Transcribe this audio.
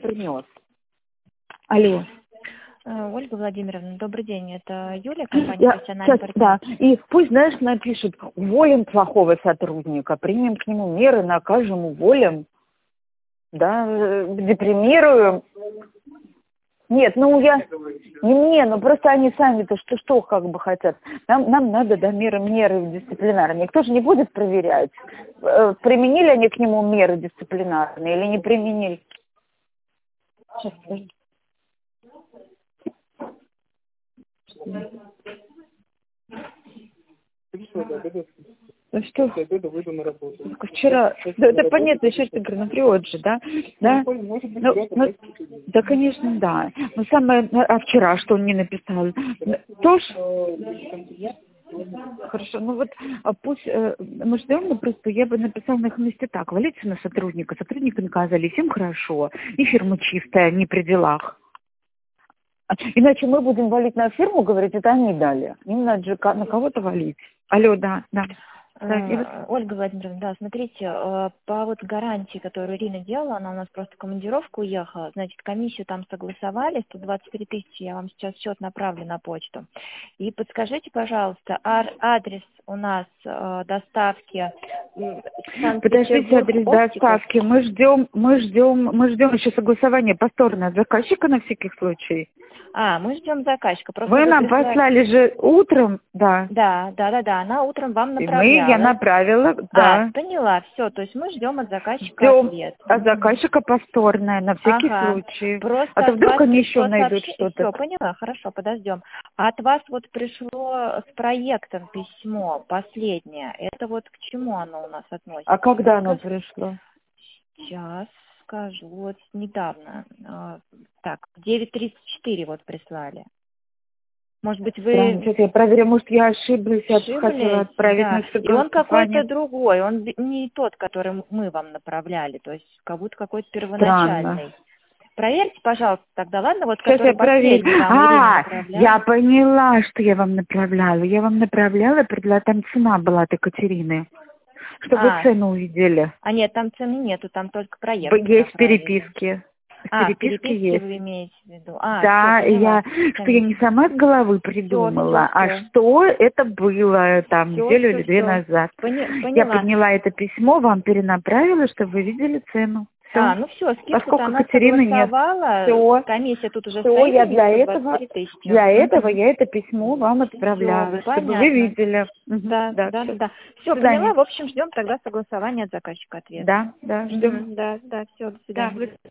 принес. Алло. Ольга Владимировна, добрый день. Это Юлия, компания «Профессиональный партнер». Да, и пусть, знаешь, напишут: уволим плохого сотрудника, примем к нему меры, накажем, уволим, да, депримируем. Нет, ну я, не мне, но просто они сами-то что как бы хотят. Нам надо, да, меры дисциплинарные. Никто же не будет проверять, применили они к нему меры дисциплинарные или не применили. Сейчас, подожди. Ну что? Выйду на работу. Вчера, да, это понятно, еще что напрет же, да? Да? Да, конечно, да. Но самое, а вчера что он не написал? Тоже? Хорошо, ну вот пусть мы ждем, но просто я бы написала на их месте так: валите на сотрудника, сотрудника наказали, всем хорошо, и фирма чистая, не при делах. Иначе мы будем валить на фирму, говорить, это они дали. Им надо же на кого-то валить. Алло, да. Ольга Владимировна, да, смотрите, по вот гарантии, которую Ирина делала, она у нас просто в командировку уехала, значит, комиссию там согласовали, 123 тысячи, я вам сейчас счет направлю на почту. И подскажите, пожалуйста, адрес у нас доставки. Подождите, адрес доставки. Мы ждем еще согласования повторно от заказчика на всякий случай. Мы ждем заказчика. Просто вы нам послали же утром, да. Да, она утром вам направляла. Я направила, да. Поняла, все, то есть мы ждем от заказчика ответ. От заказчика повторное, на всякий случай. Просто а то вдруг они еще найдут что-то. Все, поняла, хорошо, подождем. От вас вот пришло с проектом письмо, последнее. Это вот к чему оно у нас относится? А когда оно пришло? Сейчас скажу, вот недавно. Так, 9:34 вот прислали. Может быть, вы... Сейчас я проверю, может, я ошиблась, я хотела отправить на согласование. И он какой-то другой, он не тот, который мы вам направляли, то есть как будто какой-то первоначальный. Странно. Проверьте, пожалуйста, тогда, ладно? Вот сейчас который я проверю. я поняла, что я вам направляла. Я вам направляла, там цена была от Екатерины, чтобы вы цену увидели. Нет, там цены нету, там только проект. Есть переписки. Переписки есть. Вы имеете в виду? Да, я не сама с головы придумала, что это было там неделю или две назад. Я подняла это письмо, вам перенаправила, чтобы вы видели цену. Все, скидку она согласовала, комиссия тут уже стоит. Я для этого я это письмо вам отправляла, чтобы вы видели. Да. Все, поняла, в общем, ждем тогда согласования от заказчика ответа. Да, ждем. Да, все, до свидания.